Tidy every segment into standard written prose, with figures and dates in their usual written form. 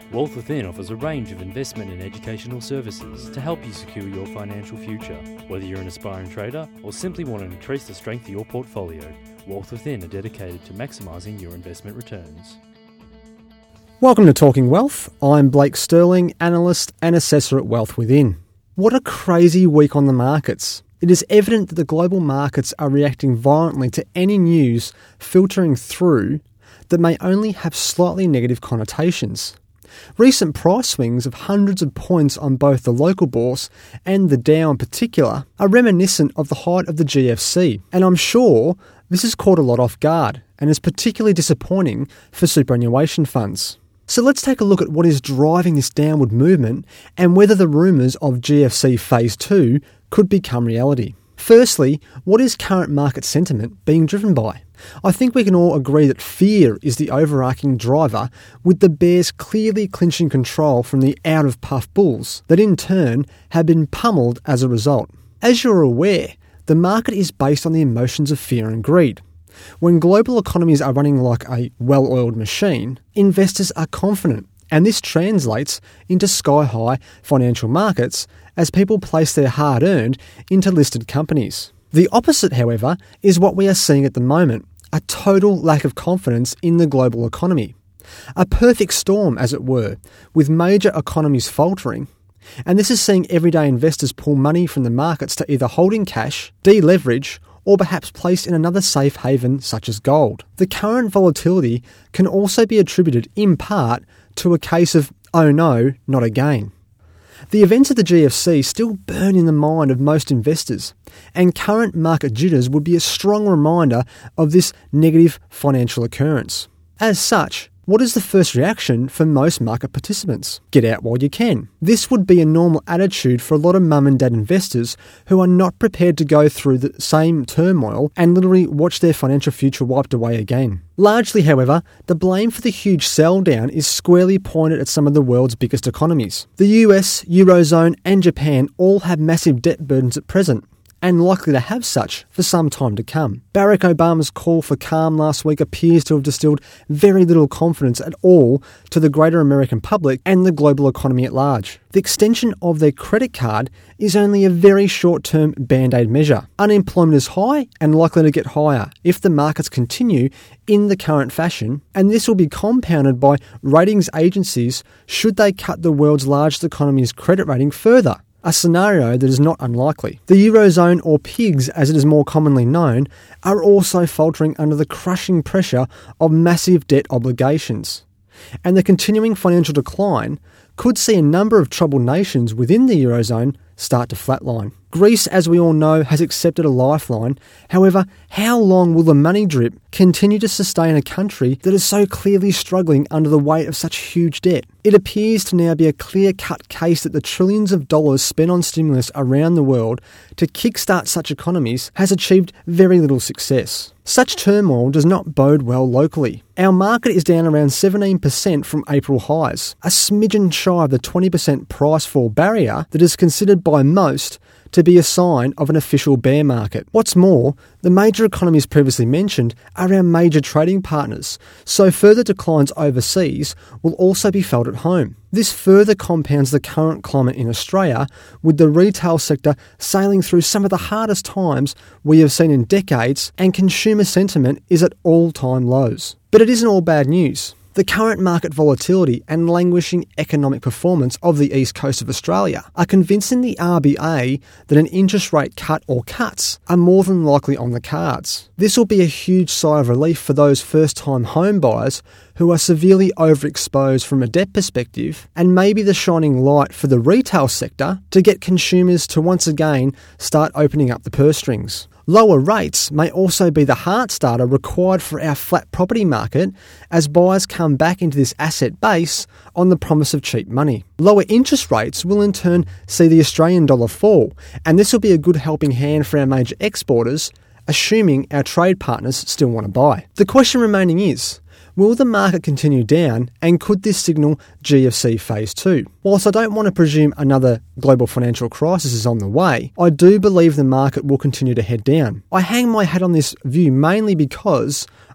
Wealth Within offers a range of investment and educational services to help you secure your financial future. Whether you're an aspiring trader or simply want to increase the strength of your portfolio, Wealth Within are dedicated to maximising your investment returns. Welcome to Talking Wealth. I'm Blake Sterling, analyst and assessor at Wealth Within. What a crazy week on the markets. It is evident that the global markets are reacting violently to any news filtering through that may only have slightly negative connotations. Recent price swings of hundreds of points on both the local bourse and the Dow in particular are reminiscent of the height of the GFC, and I'm sure this has caught a lot off guard and is particularly disappointing for superannuation funds. So let's take a look at what is driving this downward movement and whether the rumours of GFC Phase 2 could become reality. Firstly, what is current market sentiment being driven by? I think we can all agree that fear is the overarching driver, with the bears clearly clinching control from the out-of-puff bulls that in turn have been pummeled as a result. As you're aware, the market is based on the emotions of fear and greed. When global economies are running like a well-oiled machine, investors are confident, and this translates into sky-high financial markets as people place their hard-earned into listed companies. The opposite, however, is what we are seeing at the moment, a total lack of confidence in the global economy. A perfect storm, as it were, with major economies faltering, and this is seeing everyday investors pull money from the markets to either hold in cash, deleverage, or perhaps place in another safe haven such as gold. The current volatility can also be attributed in part to a case of, oh no, not again. The events of the GFC still burn in the mind of most investors, and current market jitters would be a strong reminder of this negative financial occurrence. As such, what is the first reaction for most market participants? Get out while you can. This would be a normal attitude for a lot of mum and dad investors who are not prepared to go through the same turmoil and literally watch their financial future wiped away again. Largely, however, the blame for the huge sell down is squarely pointed at some of the world's biggest economies. The US, Eurozone and Japan all have massive debt burdens at present, and likely to have such for some time to come. Barack Obama's call for calm last week appears to have distilled very little confidence at all to the greater American public and the global economy at large. The extension of their credit card is only a very short-term band-aid measure. Unemployment is high and likely to get higher if the markets continue in the current fashion, and this will be compounded by ratings agencies should they cut the world's largest economy's credit rating further. A scenario that is not unlikely. The Eurozone, or PIGS as it is more commonly known, are also faltering under the crushing pressure of massive debt obligations. And the continuing financial decline could see a number of troubled nations within the Eurozone start to flatline. Greece, as we all know, has accepted a lifeline. However, how long will the money drip continue to sustain a country that is so clearly struggling under the weight of such huge debt? It appears to now be a clear-cut case that the trillions of dollars spent on stimulus around the world to kickstart such economies has achieved very little success. Such turmoil does not bode well locally. Our market is down around 17% from April highs, a smidgen shy of the 20% price fall barrier that is considered by most to be a sign of an official bear market. What's more, the major economies previously mentioned are our major trading partners, so further declines overseas will also be felt at home. This further compounds the current climate in Australia, with the retail sector sailing through some of the hardest times we have seen in decades, and consumer sentiment is at all-time lows. But it isn't all bad news. The current market volatility and languishing economic performance of the east coast of Australia are convincing the RBA that an interest rate cut or cuts are more than likely on the cards. This will be a huge sigh of relief for those first-time home buyers who are severely overexposed from a debt perspective, and maybe the shining light for the retail sector to get consumers to once again start opening up the purse strings. Lower rates may also be the heart starter required for our flat property market as buyers come back into this asset base on the promise of cheap money. Lower interest rates will in turn see the Australian dollar fall, and this will be a good helping hand for our major exporters, assuming our trade partners still want to buy. The question remaining is, will the market continue down, and could this signal GFC Phase 2? Whilst I don't want to presume another global financial crisis is on the way, I do believe the market will continue to head down. I hang my hat on this view mainly because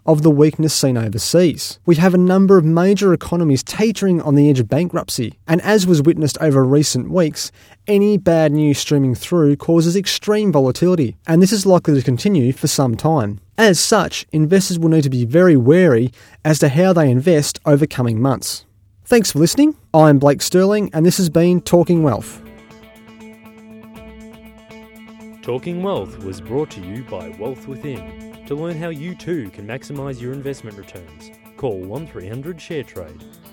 of the weakness seen overseas. We have a number of major economies teetering on the edge of bankruptcy, and as was witnessed over recent weeks, any bad news streaming through causes extreme volatility, and this is likely to continue for some time. As such, investors will need to be very wary as to how they invest over coming months. Thanks for listening. I'm Blake Sterling, and this has been Talking Wealth. Talking Wealth was brought to you by Wealth Within. To learn how you too can maximise your investment returns, call 1300 ShareTrade.